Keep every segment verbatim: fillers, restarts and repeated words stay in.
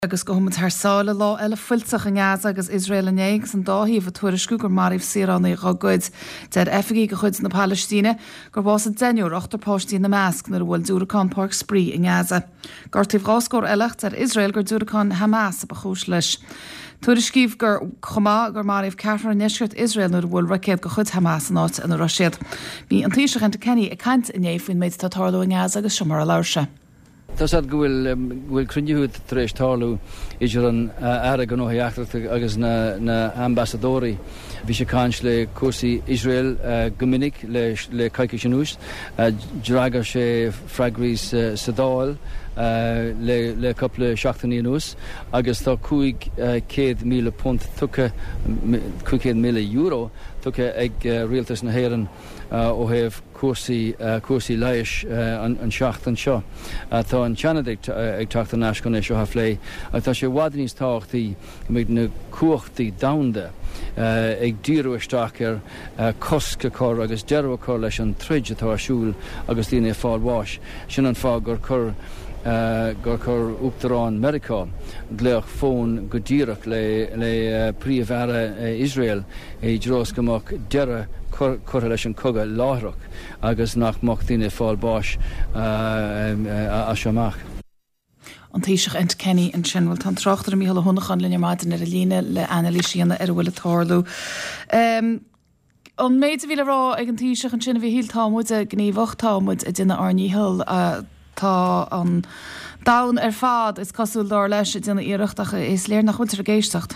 agus go humid thsála lá eile fuilteach an Gaza agus Israel an éigs an dáhíomh a tuairisciú gur maríomh Síránaí ragóid dead effigií go chuid na Palestíne gur bás a déniúr achtarpáistí na measc nar bhfuil dúracán Park Spree in Gaza. Gortaíh ráscór eilecht ar Israel gur dúracán Hamas a bachúis leis. Tuairiscíomh gur chomá gur maríomh ceathrar neisceart Israel nar bhfuil racéad go chuid Hamas an áit in Rasiad. Bhí an taoiseach an Kenny a caint in éh faoin méid tá tarlú in Gaza agus siomar a láirse. Tás ad gohfuil bhfuil cruniúid taréis tarlú idir an airg an óthaíochtarach agus na, na ambassadórí. Bhí sé cáint le cuasaí Israel uh, gomininic le, le caiice sin ús, uh, draga sé freigrís uh, sadáil uh, le, le coppla seachtaí nús, agus tá cúig céad míle punt tucha, cúig míle euro tucha ag uh, rialtas na héireann uh, ó heh cuasaí uh, cuasaí leiis uh, an, an seachtain seo. Uh, tá an teanad ag, ag teachta náiscon é seo haflé, a tá sé bhhadaníos táchtaí méid na cuachtaí damda uh, ag díú isteach ar uh, cosca cor agus dearú cor leis an trid atá siúil agus dtíine fáil bháis. Sin an fá gur cur Uh, gur chur Uachtarán America gléoch fón go díreach le, le uh, príomhheara uh, Israel é dros gomach deire chur leis an coga láthreach agus nach mach duine fáil báis uh, um, uh, a seamach. An taoiseach ent Kenny an sin bhfuil tan trachtar mí hela hunachan linne maidin ar a líne le analíisianna ar bhfuil a tarlú. Um, an méid bhíle rá ag an taoiseach an sinna bhí híltámúid a gníomhachtámúid a duine arníhil a tá an dain ar fad is cosúil dá leis duna iireachtacha is léir nach chuid ar géisteacht.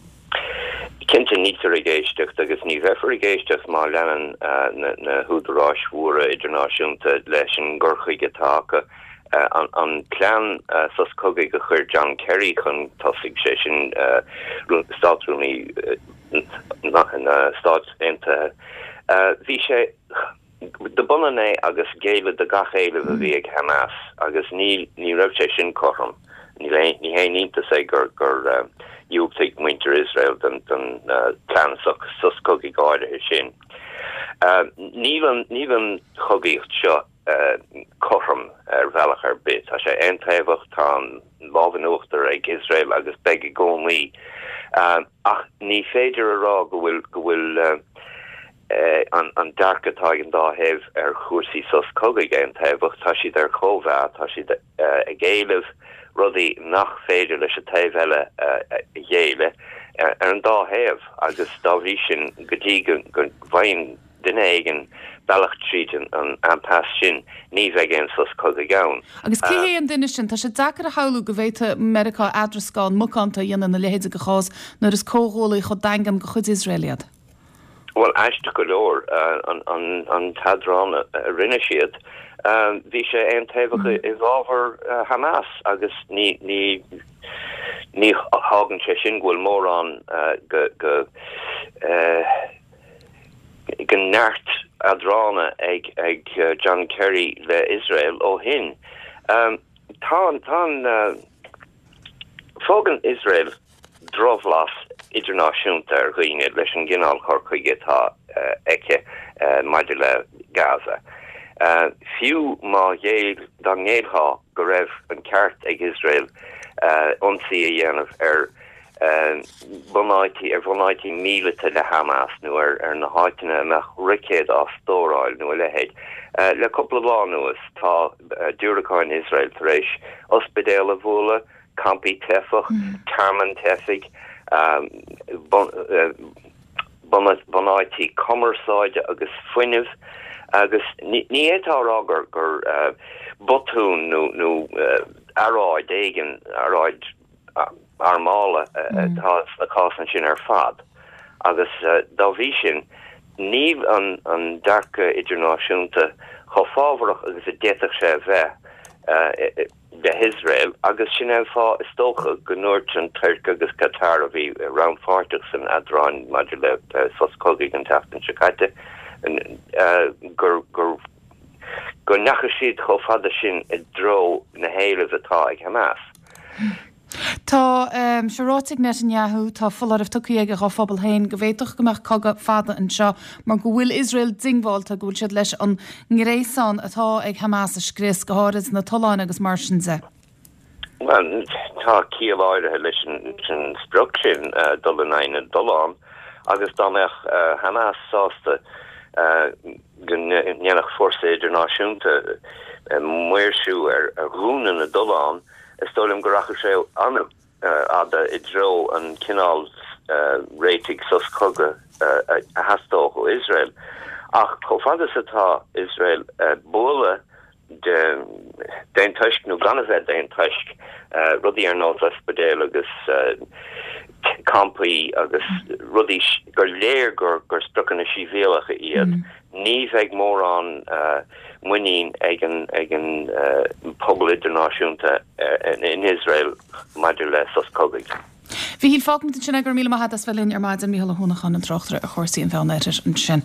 Cinnte ní ar a géisteacht agus ní bheithar a géisteacht má lean uh, na, na húdarrás mhóra idirnáisiúnta leis an gcorchaí gotácha. Uh, an, an clean uh, sos cogaí go chuir John Kerry chun tosig sé sin uh, státrúnaí uh, na stát inta. Uh, bhí sé de bunne agus géile de gachéile a bhí ag Hamas agus ní ní raibh sé sin chom ní ní hé nínta sé gur gur dúigh muintear Israel den den planach sus cogaí gáide sin. Nílan nílan chogaíocht seo chom ar bhealach ar bit a sé eintaimhach tá láhanúachtar ag Israel agus beige gcónaí ach ní féidir ará go bhfuil go bhfuil Uh, an, an darkatá an dá heh ar chuasaí sos cogaí an taobh tá siad ar chomhá tá siad uh, a géileh rudaí nach féidir leis a taobh eile uh, a dhéile uh, ar an dá heh agus dá bhí sin go dtí go bhain duine aigen bailach tríd an anpas sin ní bheith an sos cogaí gabhain. Agus cé an duine sin tá sé dachar a haú go bhhéite America adrascáin mucánta dhéanana na lehéide go chás nuair is cóhólaí chu daingam go chud Israeliad. Well, ashta golóir uh, an an an tadrán a uh, rinne siad um, bhí sé ein taobh i bhábhar uh, Hamas agus ní ní ní hágan sé sin ghfuil mór an uh, go go uh, go neart adrána ag ag uh, John Kerry le Israel ó hin. Um, tá tá uh, fógan Israel drovlas idirnáisiúnta ar ghaoine leis an gcinál chorcaige tá uh, eice uh, maidir le Gaza. Uh, fiú má dhéal dá ngéadhá go raibh an ceart ag Israel uh, ionsaí a dhéanamh ar uh, bunáití ar bunáití mílete le Hamas nó ar, ar na háiteanna amach ricéad á stóráil nó lehéid. Uh, le coppla bhá nuas tá uh, dúracáin Israel tar éis ospidéal a bhóla, campi tefach, mm. tarman tefig, um, bon, uh, bonaití commerceáide agus fuineh agus ní étá águr gur uh, botún nó nó uh, aráid éigen aráid uh, armála uh, mm. tá a cásan sin ar fad agus uh, dá bhí sin níl an an darcha idirnáisiúnta cho fábharach agus a déach sé bheith uh, de Israel agus sin fá is tócha go nuirt an Turk agus Qatar a bhí round forty san adráin maidir le uh, sos cogaí an taftan secaite gur gur gur nacha siad cho fada sin i dro na héiles atá ag Hamas. Tá um, serátig Netanyahu tá fular of tucaí ag a phobal hain go bhhéitoch gomach coga fada an seo mar go bhfuil Israel dingháilta go bhfuil siad leis an ngréasán atá ag Hamas a scrés go háras na toláin agus mar sin ze. Well, tá cíáide leis an structin dulnaine dolán agus dámech Hamas sásta gannach forsa idirnáisiúnta muirsú ar a rúnan a dolán is stolim goracha sé an ada i dro an cinál réitig sos coga a hastóch ó Israel. Ach chofagus atá Israel bóla de dein tuisk nu gan het dein tuisk rudi ar nó spedéil agus campi agus rudi gur léir gur gur strucken a sivélacha iad ní ag mór an muín egen egen pobl internanáisiúnta in Israel maidir le sos COVID. Bhí hí fágm sin gur míle hat as bhelinn ar maidid an míhall húnachan an trochtre a chósaí an bheneir an sin.